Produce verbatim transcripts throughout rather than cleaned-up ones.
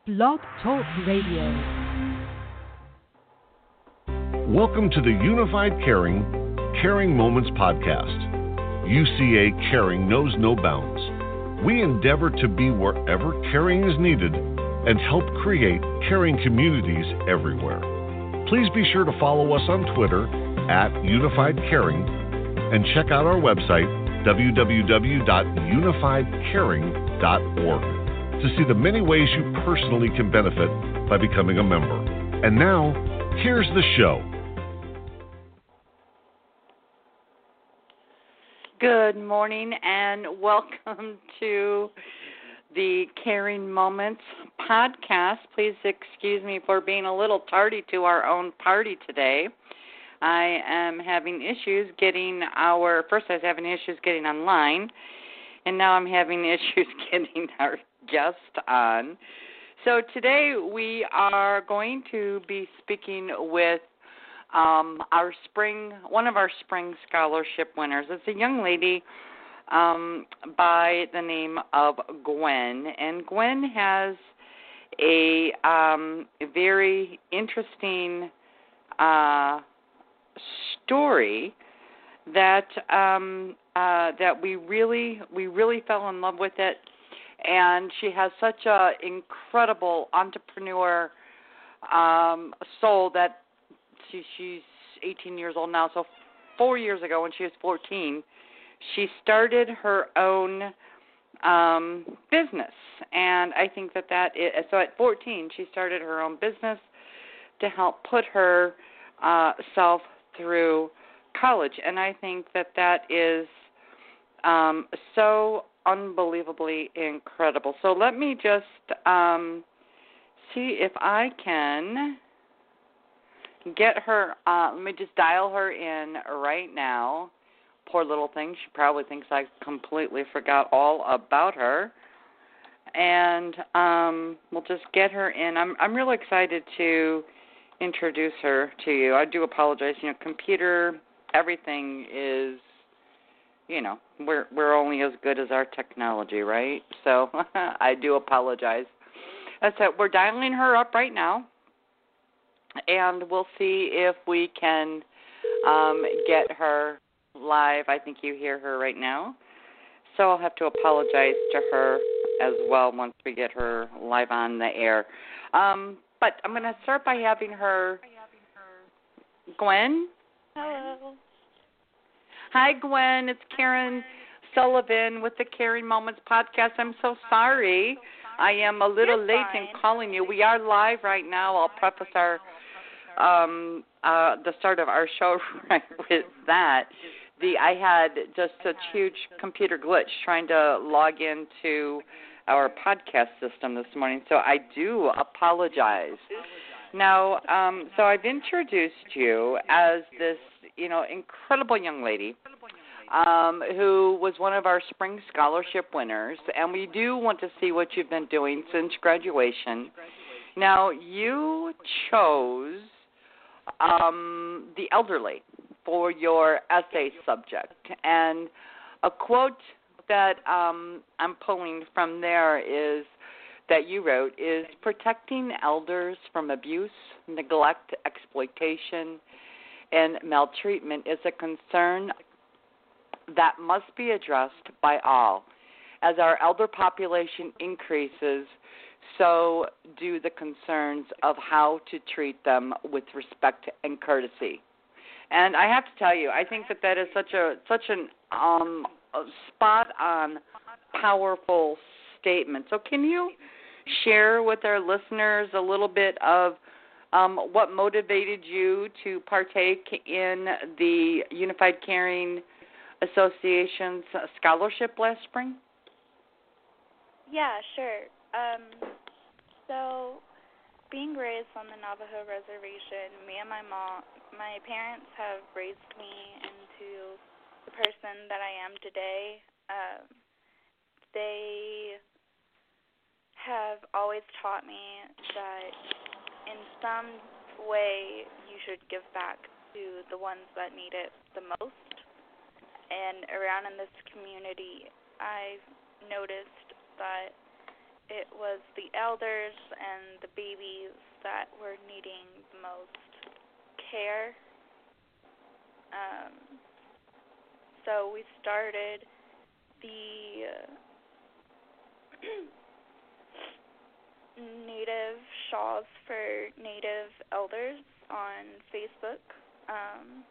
Blog Talk Radio. Welcome to the Unified Caring, Caring Moments podcast. U C A Caring knows no bounds. We endeavor to be wherever caring is needed and help create caring communities everywhere. Please be sure to follow us on Twitter at Unified Caring and check out our website, w w w dot unified caring dot org, to see the many ways you personally can benefit by becoming a member. And now, here's the show. Good morning and welcome to the Caring Moments podcast. Please excuse me for being a little tardy to our own party today. I am having issues getting our, first I was having issues getting online, and now I'm having issues getting our guest on. So today we are going to be speaking with um, our spring, one of our spring scholarship winners. It's a young lady um, by the name of Gwen, and Gwen has a um, very interesting uh story that um, uh, that we really we really fell in love with it, and she has such a incredible entrepreneur um, soul that she, she's eighteen years old now. So four years ago, when she was fourteen, she started her own um, business, and I think that that is, so at fourteen she started her own business to help put her uh, self through college, and I think that that is um, so unbelievably incredible. So let me just um, see if I can get her, uh, let me just dial her in right now. Poor little thing, she probably thinks I completely forgot all about her, and um, we'll just get her in. I'm, I'm really excited to introduce her to you. I do apologize. You know, computer, everything is, you know, we're we're only as good as our technology, right? So I do apologize. As I said, we're dialing her up right now, and we'll see if we can um, get her live. I think you hear her right now. So I'll have to apologize to her as well once we get her live on the air. Um, But I'm going to start by having her, Gwen. Hello. Hi, Gwen. It's Karen Sullivan with the Caring Moments podcast. I'm so sorry. I am a little You're late fine. in calling you. We are live right now. I'll preface our um, uh, the start of our show right with that. The I had just a huge computer glitch trying to log into our podcast system this morning, so I do apologize. Now, um, so I've introduced you as this, you know, incredible young lady um, who was one of our spring scholarship winners, and we do want to see what you've been doing since graduation. Now, you chose um, the elderly for your essay subject, and a quote that um, I'm pulling from there is that you wrote is protecting elders from abuse, neglect, exploitation, and maltreatment is a concern that must be addressed by all. As our elder population increases, so do the concerns of how to treat them with respect and courtesy. And I have to tell you, I think that that is such a such an um, a spot-on, powerful statement. So can you share with our listeners a little bit of um, what motivated you to partake in the Unified Caring Association's scholarship last spring? Yeah, sure. Um, so, being raised on the Navajo Reservation, me and my mom, my parents have raised me into the person that I am today. Um, they have always taught me that in some way you should give back to the ones that need it the most. And around in this community, I've noticed that it was the elders and the babies that were needing the most care. Um, so we started the uh, Native Shawls for Native Elders on Facebook. Um,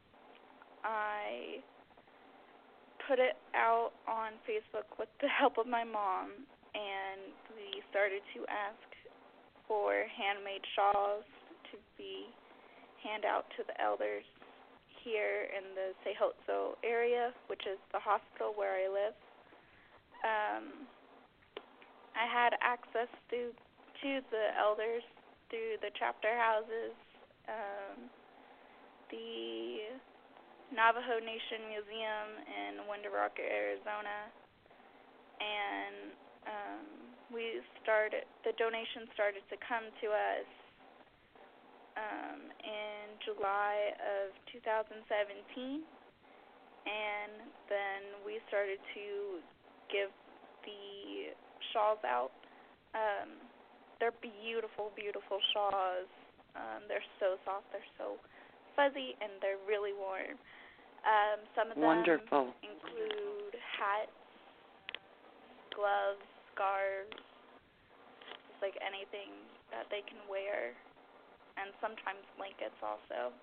I put it out on Facebook with the help of my mom, and we started to ask for handmade shawls to be hand out to the elders here in the Sehotso area, which is the hospital where I live. Um, I had access to, to the elders through the chapter houses, um, the Navajo Nation Museum in Window Rock, Arizona, and um, we started, the donations started to come to us um, in July of two thousand seventeen, and then we started to give the shawls out. Um, they're beautiful, beautiful shawls. Um, they're so soft, they're so fuzzy, and they're really warm. Um, some of them Wonderful. include hats, gloves, scarves, just like anything that they can wear, and sometimes blankets also.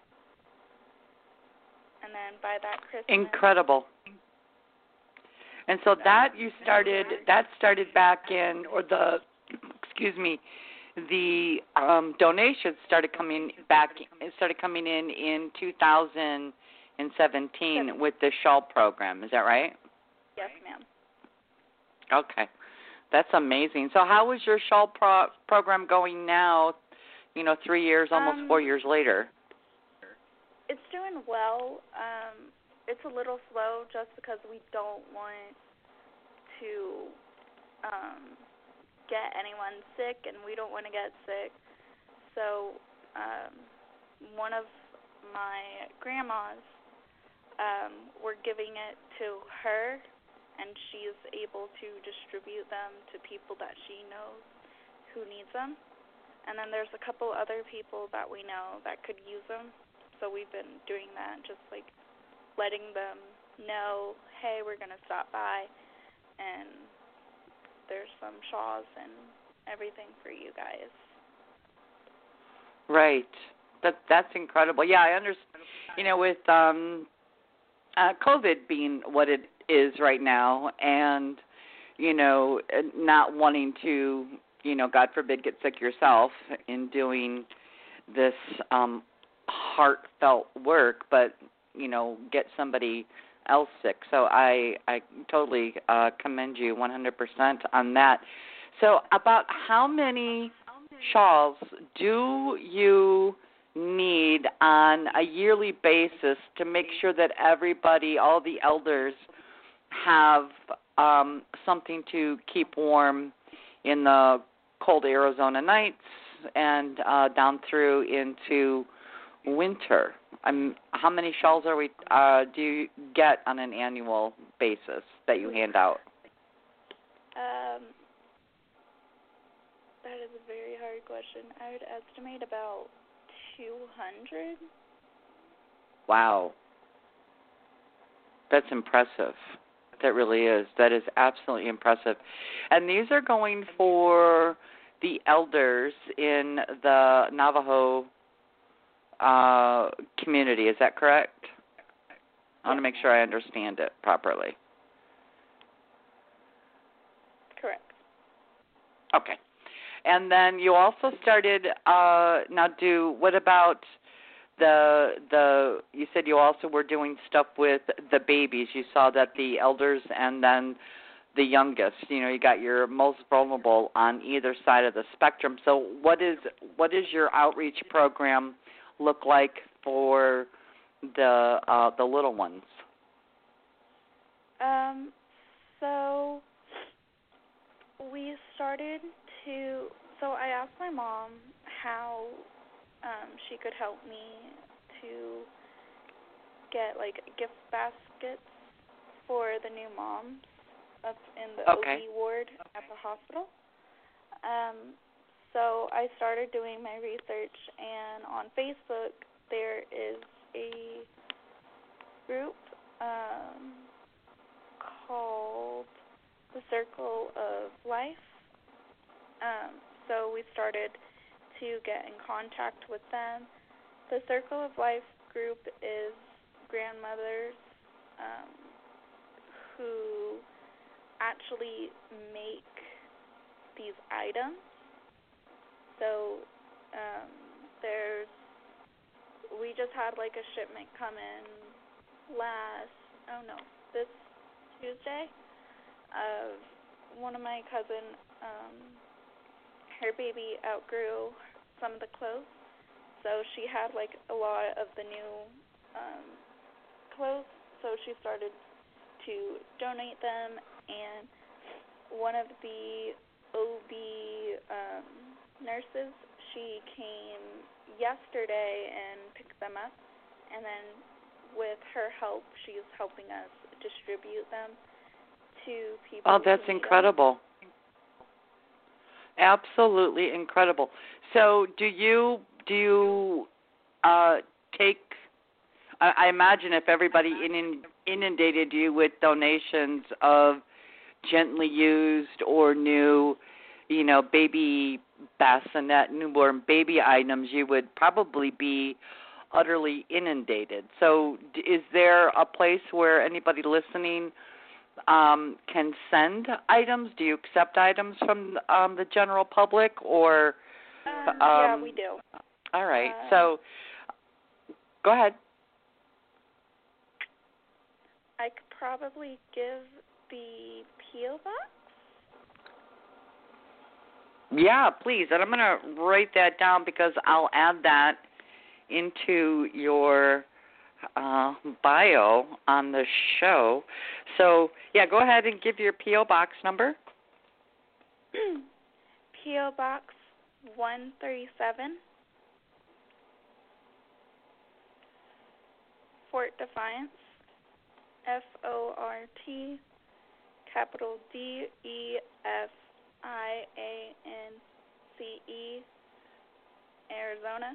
And then by that Christmas... Incredible. And so that you started, that started back in, or the, excuse me, the um, donations started coming back, it started coming in in two thousand seventeen with the shawl program. Is that right? Yes, ma'am. Okay. That's amazing. So how is your shawl pro- program going now, you know, three years, almost um, four years later? It's doing well. Um, it's a little slow just because we don't want to um, get anyone sick, and we don't want to get sick. So um, one of my grandmas, um, we're giving it to her, and she's able to distribute them to people that she knows who needs them. And then there's a couple other people that we know that could use them. So we've been doing that, just like letting them know, hey, we're going to stop by, and there's some shawls and everything for you guys. Right. That that's incredible. Yeah, I understand. You know, with um, uh, COVID being what it is right now, and you know, not wanting to, you know, God forbid, get sick yourself in doing this um, heartfelt work, but you know, get somebody else sick. So I I totally uh, commend you one hundred percent on that. So about how many shawls do you need on a yearly basis to make sure that everybody, all the elders, have um, something to keep warm in the cold Arizona nights and uh, down through into winter? Um, how many shawls are we uh, do you get on an annual basis that you hand out? Um, that is a very hard question. I would estimate about two hundred. Wow. That's impressive. That really is. That is absolutely impressive. And these are going for the elders in the Navajo uh, community. Is that correct? I want to make sure I understand it properly. Correct. Okay. And then you also started, uh, now do, what about the, the, you said you also were doing stuff with the babies. You saw that the elders and then the youngest, you know, you got your most vulnerable on either side of the spectrum. So what is, what is your outreach program look like for the, uh, the little ones? Um, so we started to, so I asked my mom how um, she could help me to get, like, gift baskets for the new moms. up in the Okay. O B ward at the hospital. Um, so I started doing my research, and on Facebook there is a group um, called the Circle of Life. Um, so we started to get in contact with them. The Circle of Life group is grandmothers um, who actually make these items. So um, there's, we just had like a shipment come in last, oh no, this Tuesday of one of my cousin, um, her baby outgrew some of the clothes, so she had like a lot of the new um, clothes, so she started to donate them, and one of the O B um, nurses, she came yesterday and picked them up, and then with her help, she's helping us distribute them to people. Oh, that's who need incredible. Absolutely incredible. So, do you do you uh, take? I, I imagine if everybody inundated you with donations of gently used or new, you know, baby bassinet, newborn baby items, you would probably be utterly inundated. So, d- is there a place where anybody listening Um, can send items? Do you accept items from um, the general public, or? Um, um, yeah, we do. All right. Uh, so, go ahead. I could probably give the P O box. Yeah, please. And I'm going to write that down because I'll add that into your uh, bio on the show. So, yeah, go ahead and give your P O box number. P O box one thirty-seven, Fort Defiance, F O R T, capital D E F I A N C E, Arizona,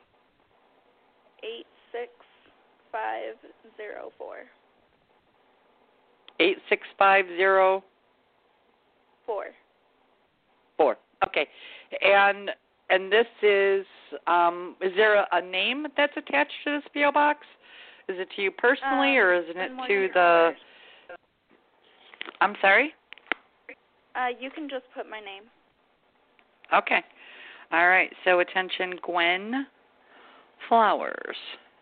eight six five zero four. eight six five zero Four. Four. Okay. And and this is, um, is there a, a name that's attached to this P O box? Is it to you personally, um, or is it Good Morning to the, Colors. I'm sorry? Uh, you can just put my name. Okay. All right. So attention, Gwen Flowers.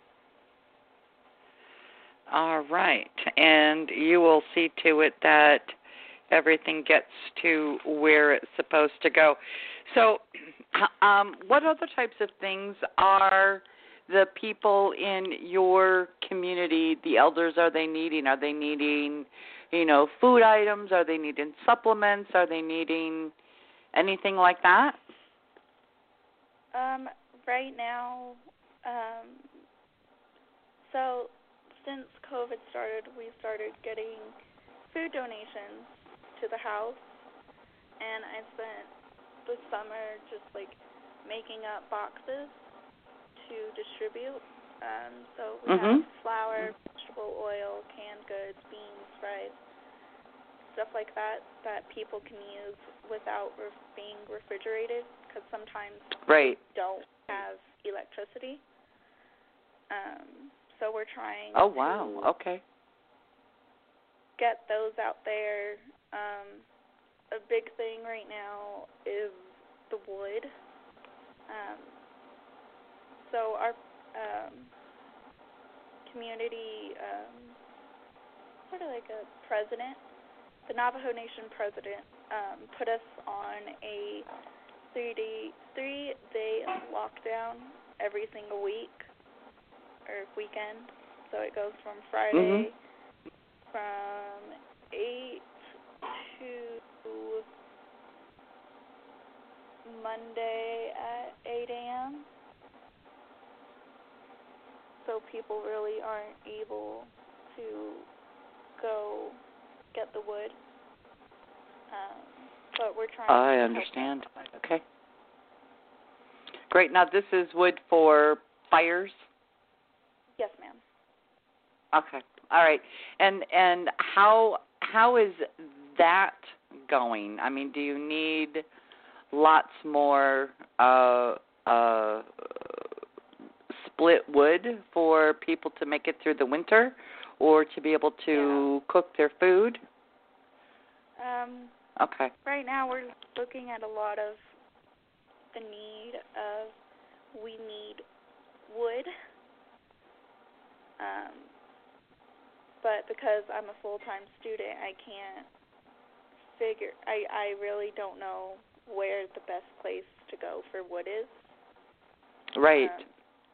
All right. And you will see to it that everything gets to where it's supposed to go. So um, what other types of things are the people in your community, the elders, are they needing? Are they needing, you know, food items? Are they needing supplements? Are they needing anything like that? Um, right now, um, so since COVID started, we started getting food donations to the house, and I spent the summer just like making up boxes to distribute. Um, so we Mm-hmm. have flour, vegetable oil, canned goods, beans, rice, stuff like that that people can use without re- being refrigerated, because sometimes Right. we don't have electricity. Um, so we're trying Oh, wow. to Okay. get those out there. Um, a big thing right now is the wood. Um, so our um, community, um, sort of like a president, the Navajo Nation president, um, put us on a three-day, three-day lockdown every single week or weekend. So it goes from Friday Mm-hmm. from eight to Monday at eight a.m. So people really aren't able to go get the wood. Um, but we're trying I to understand. Okay. Great. Now, this is wood for fires? Yes, ma'am. Okay. All right. And and how how is that going? I mean, do you need lots more uh, uh, split wood for people to make it through the winter, or to be able to Yeah. cook their food? Um, Okay. right now we're looking at a lot of the need of we need wood. Um, but because I'm a full-time student, I can't figure, I, I really don't know where the best place to go for wood is. Right. Um,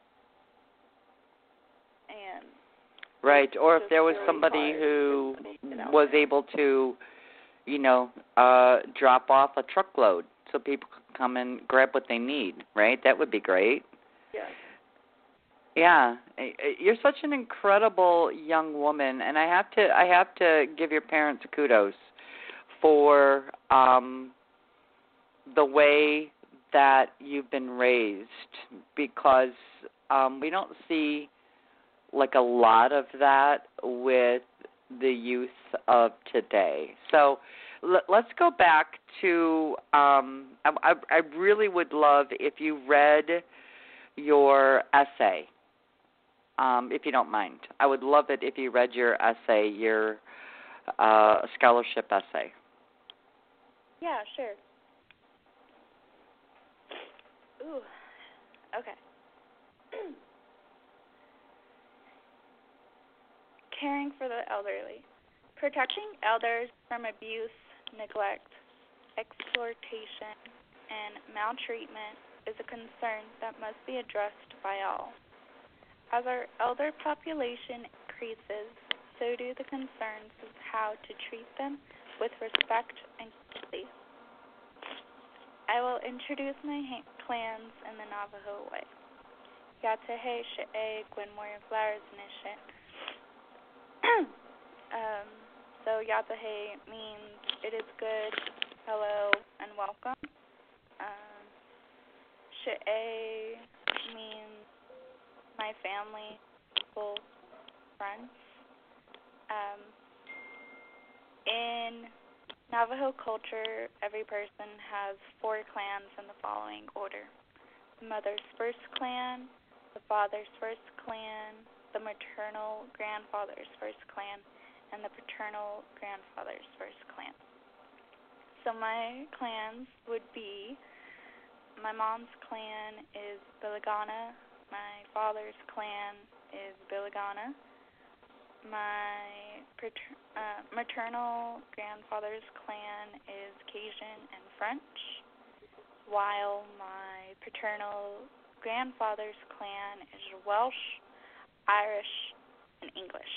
and right. Or if just there was really somebody hard who to get out was there. able to, you know, uh, drop off a truckload so people could come and grab what they need, right? That would be great. Yeah. Yeah, you're such an incredible young woman, and I have to I have to give your parents kudos for um, the way that you've been raised, because um, we don't see like a lot of that with the youth of today. So l- let's go back to um, I, I really would love if you read your essay. Um, if you don't mind. I would love it if you read your essay, your uh, scholarship essay. Yeah, sure. Ooh, okay. Caring for the elderly. Protecting elders from abuse, neglect, exploitation, and maltreatment is a concern that must be addressed by all. As our elder population increases, so do the concerns of how to treat them with respect and courtesy. I will introduce my ha- clans in the Navajo way. Yatahe she'e Gwenmoya flowers nishin. Um, so Yatahe means it is good, hello, and welcome. Um, she'e means my family, people, friends. Um, in Navajo culture, every person has four clans in the following order: the mother's first clan, the father's first clan, the maternal grandfather's first clan, and the paternal grandfather's first clan. So my clans would be, my mom's clan is Biligana. My father's clan is Biligana. My pater- uh, maternal grandfather's clan is Cajun and French, while my paternal grandfather's clan is Welsh, Irish, and English.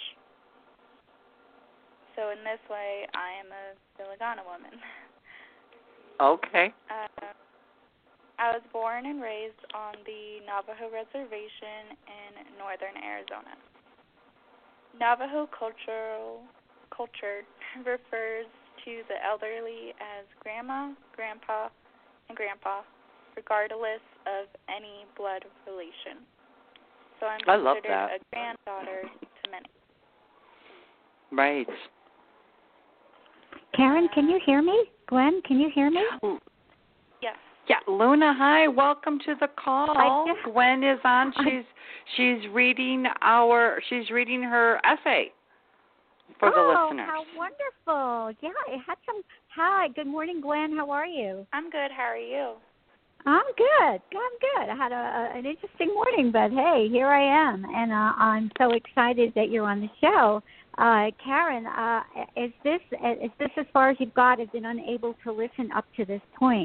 So in this way, I am a Biligana woman. Okay. Uh, I was born and raised on the Navajo Reservation in northern Arizona. Navajo cultural culture refers to the elderly as grandma, grandpa, and grandpa, regardless of any blood relation. So I'm I love considered that. a granddaughter to many. Right. Karen, can you hear me? Gwen, can you hear me? Yes. Yeah, Luna, hi. Welcome to the call. I just- Gwen is on. I- She's she's reading our she's reading her essay for the oh, listeners. how wonderful. Yeah, it had some. Hi, good morning, Gwen. How are you? I'm good. How are you? I'm good. I'm good. I had a, a, an interesting morning, but hey, here I am, and uh, I'm so excited that you're on the show. Uh, Karen, uh, is this is this as far as you've got? I've been unable to listen up to this point.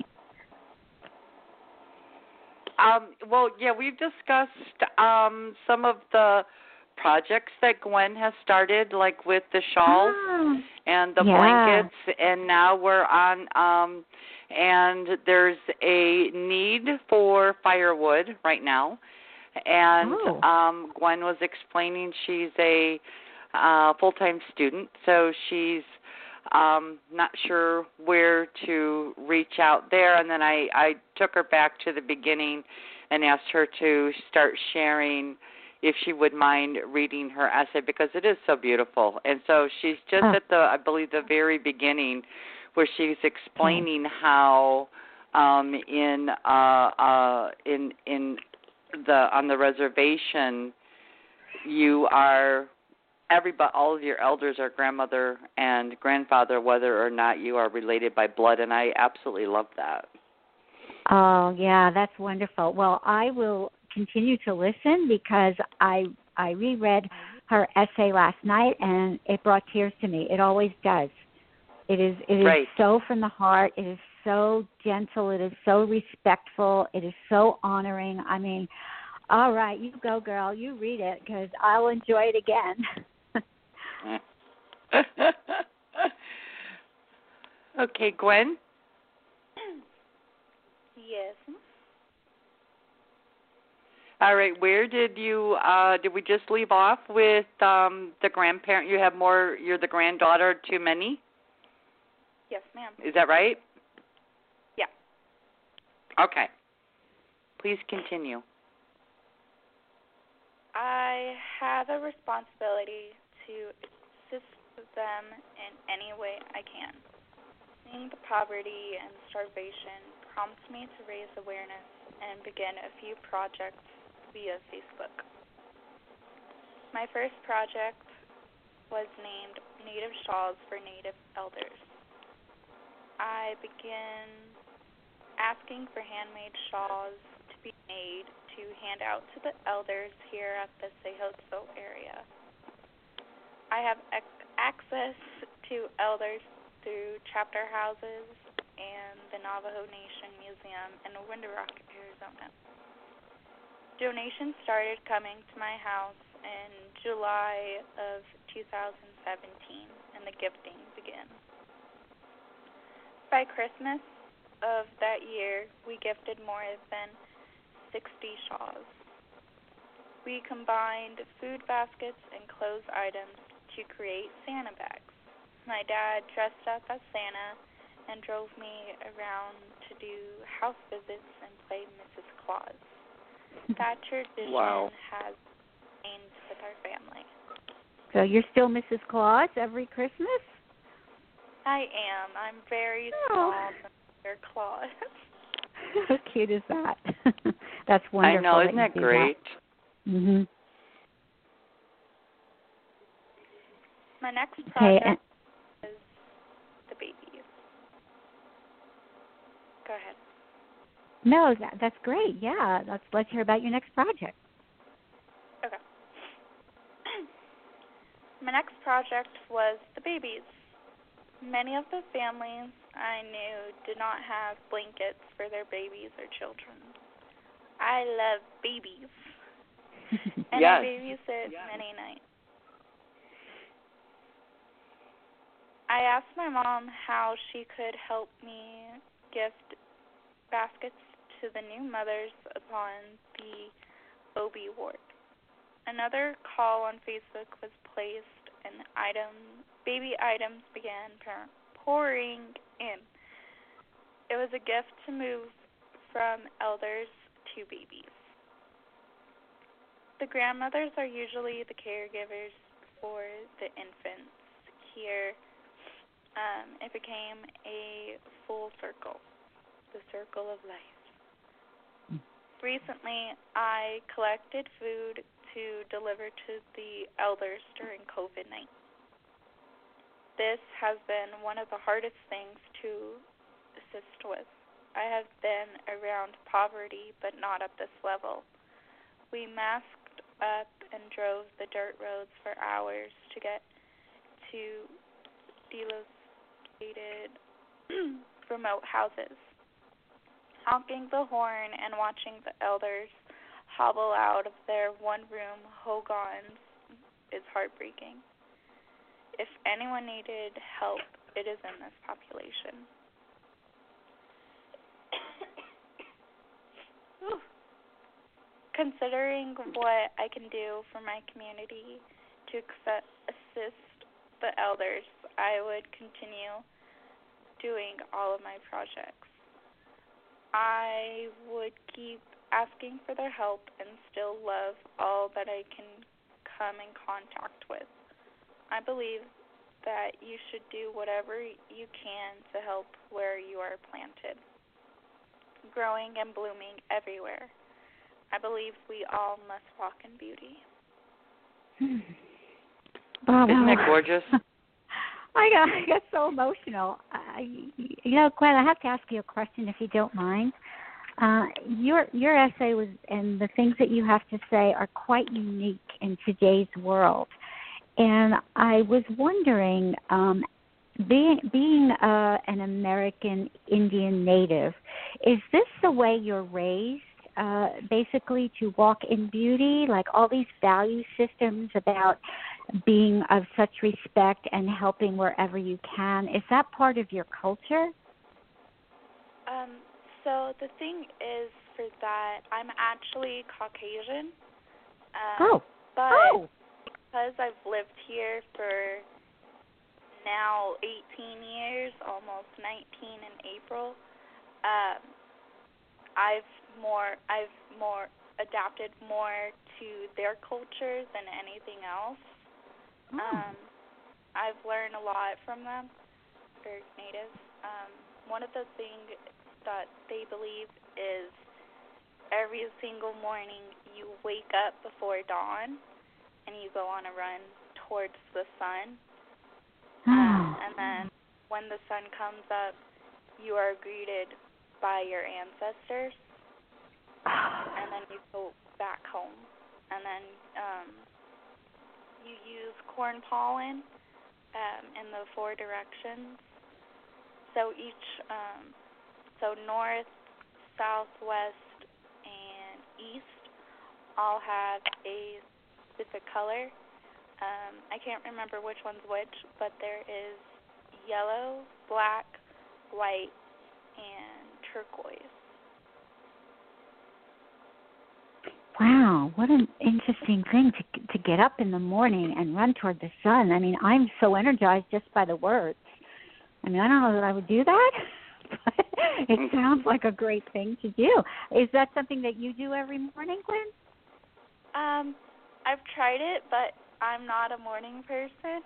Um, well, yeah, we've discussed um, some of the projects that Gwen has started, like with the shawls Ah, and the yeah. blankets, and now we're on, um, and there's a need for firewood right now. And Oh. um, Gwen was explaining she's a uh, full-time student, so she's um, not sure where to reach out there. And then I, I took her back to the beginning and asked her to start sharing if she would mind reading her essay, because it is so beautiful. And so she's just oh. at the, I believe, the very beginning, where she's explaining how um, in uh, uh, in in the on the reservation you are everybody, all of your elders are grandmother and grandfather, whether or not you are related by blood, and I absolutely love that. Oh yeah, that's wonderful. Well, I will continue to listen because I I reread her essay last night and it brought tears to me. It always does. It is it is right. so from the heart. It is so gentle. It is so respectful. It is so honoring. I mean, all right, you go, girl. You read it because I'll enjoy it again. Okay, Gwen? Yes. All right, where did you, uh, did we just leave off with um, the grandparent? You have more, you're the granddaughter to many? Yes, ma'am. Is that right? Yeah. Okay. Please continue. I have a responsibility to assist them in any way I can. Seeing the poverty and starvation prompts me to raise awareness and begin a few projects via Facebook. My first project was named Native Shawls for Native Elders. I began asking for handmade shawls to be made to hand out to the elders here at the Sehotso area. I have ac- access to elders through chapter houses and the Navajo Nation Museum in Window Rock, Arizona. Donations started coming to my house in July of two thousand seventeen, and the gifting began. By Christmas of that year, we gifted more than sixty shawls. We combined food baskets and clothes items to create Santa bags. My dad dressed up as Santa and drove me around to do house visits and play Missus Claus. That tradition Wow. has remained with our family. So you're still Missus Claus every Christmas? I am. I'm very Oh. small for Mister Claus. How cute is that? That's wonderful. I know, isn't that that you do great? That. Mm-hmm. My next Okay, project and- is the babies. Go ahead. No, that, that's great. Yeah, let's let's hear about your next project. Okay. My next project was the babies. Many of the families I knew did not have blankets for their babies or children. I love babies. And Yes. I babysit Yes. many nights. I asked my mom how she could help me gift baskets to the new mothers upon the O B ward. Another call on Facebook was placed, and item, baby items began pouring in. It was a gift to move from elders to babies. The grandmothers are usually the caregivers for the infants. Here, um, it became a full circle, the circle of life. Recently, I collected food to deliver to the elders during COVID nineteen. This has been one of the hardest things to assist with. I have been around poverty, but not at this level. We masked up and drove the dirt roads for hours to get to delocated remote houses. Honking the horn and watching the elders hobble out of their one-room hogans is heartbreaking. If anyone needed help, it is in this population. Considering what I can do for my community to accept, assist the elders, I would continue doing all of my projects. I would keep asking for their help and still love all that I can come in contact with. I believe that you should do whatever you can to help where you are planted, growing and blooming everywhere. I believe we all must walk in beauty. Hmm. Wow, Isn't wow. it gorgeous? I got, I got so emotional. Uh, you know, Gwen, I have to ask you a question if you don't mind. Uh, your your essay was, and the things that you have to say are quite unique in today's world. And I was wondering, um, being being uh, an American Indian native, is this the way you're raised? Uh, basically to walk in beauty, like all these value systems about being of such respect and helping wherever you can. Is that part of your culture? Um, so the thing is for that, I'm actually Caucasian. Um, oh. But oh. because I've lived here for now eighteen years, almost nineteen in April, um, I've more I've more adapted more to their culture than anything else. Oh. Um, I've learned a lot from them. They're natives. Um, one of the things that they believe is every single morning you wake up before dawn and you go on a run towards the sun. Oh. Um, and then when the sun comes up, you are greeted by your ancestors, and then you go back home, and then um, you use corn pollen um, in the four directions. So each, um, so north, south, west, and east all have a specific color. Um, I can't remember which one's which, but there is yellow, black, white, and turquoise. Wow, what an interesting thing to to get up in the morning and run toward the sun. I mean, I'm so energized just by the words. I mean, I don't know that I would do that, but it sounds like a great thing to do. Is that something that you do every morning, Gwen? Um, I've tried it, but I'm not a morning person.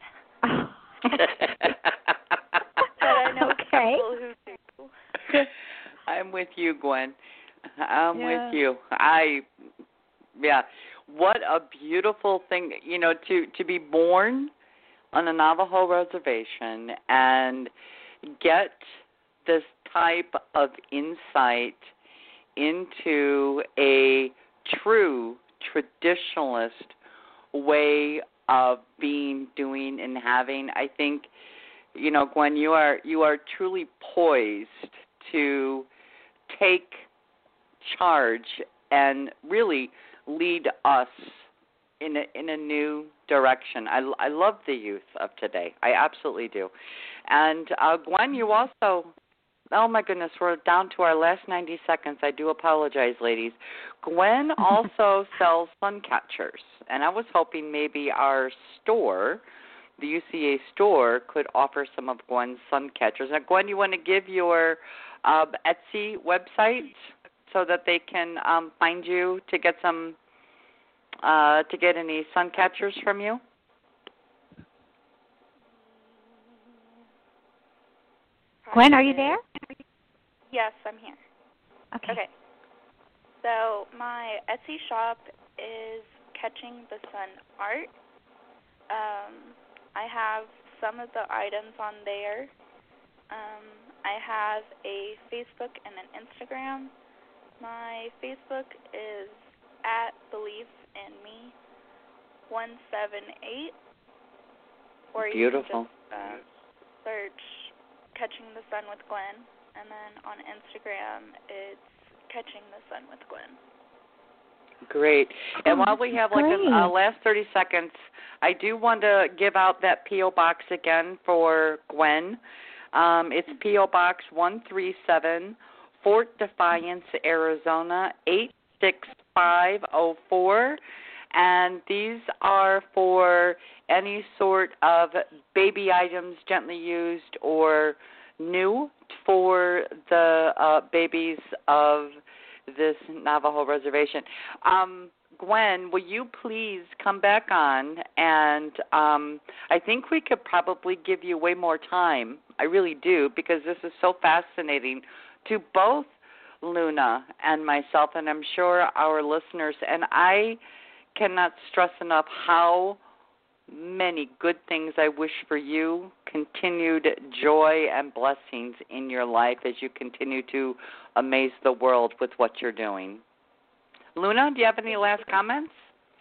But I know okay. people who do. I'm with you, Gwen. I'm Yeah. with you. I, yeah. What a beautiful thing, you know, to, to be born on a Navajo reservation and get this type of insight into a true traditionalist way of being, doing, and having. I think, you know, Gwen, you are you are truly poised to take charge and really lead us in a, in a new direction. I, I love the youth of today. I absolutely do. And uh, Gwen, you also, oh my goodness, we're down to our last ninety seconds. I do apologize, ladies. Gwen also sells sun catchers, and I was hoping maybe our store, the U C A store, could offer some of Gwen's sun catchers. Now, Gwen, you want to give your uh, Etsy website so that they can um, find you to get some, uh, to get any sun catchers from you? Gwen, are you there? Yes, I'm here. Okay. Okay. So my Etsy shop is Catching the Sun Art. Um, I have some of the items on there. Um, I have a Facebook and an Instagram. My Facebook is at Belief in Me one seven eight. Or you Beautiful. can just uh, search Catching the Sun with Gwen, and then on Instagram it's Catching the Sun with Gwen. Great. And while we have like Great. a uh, last thirty seconds, I do want to give out that P O box again for Gwen. Um, it's P O Box one three seven, Fort Defiance, Arizona eight six five oh four. and these are for any sort of baby items gently used or new for the uh, babies of this Navajo reservation. Um, Gwen, will you please come back on? And um, I think we could probably give you way more time. I really do, because this is so fascinating to both Luna and myself, and I'm sure our listeners. And I cannot stress enough how many good things I wish for you, continued joy and blessings in your life as you continue to amaze the world with what you're doing. Luna, do you have any last comments?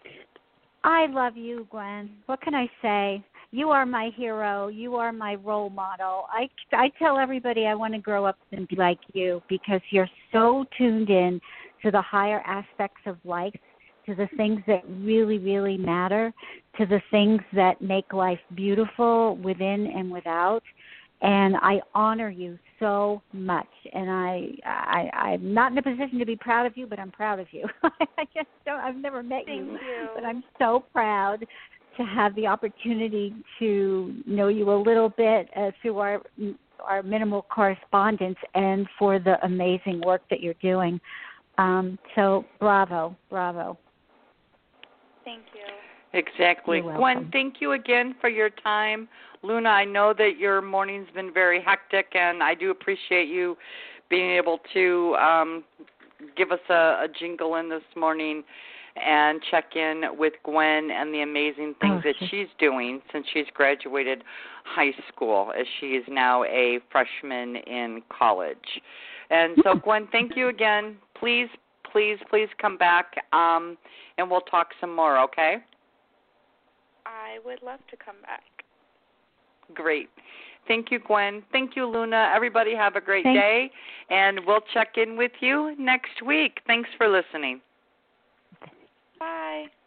I love you, Gwen. What can I say? You are my hero. You are my role model. I, I tell everybody I want to grow up and be like you, because you're so tuned in to the higher aspects of life, to the things that really, really matter, to the things that make life beautiful within and without. And I honor you so much. And I, I, I'm not in a position to be proud of you, but I'm proud of you. I just don't, I've never met Thank you, you, but I'm so proud to have the opportunity to know you a little bit uh, through our our minimal correspondence, and for the amazing work that you're doing. Um, so bravo, bravo. Thank you. Exactly. Gwen, thank you again for your time. Luna, I know that your morning's been very hectic, and I do appreciate you being able to um, give us a, a jingle in this morning and check in with Gwen and the amazing things oh, that she's doing since she's graduated high school, as she is now a freshman in college. And so, Gwen, thank you again. Please, please, please come back, um, and we'll talk some more, okay? I would love to come back. Great. Thank you, Gwen. Thank you, Luna. Everybody have a great Thanks. day, and we'll check in with you next week. Thanks for listening. Bye.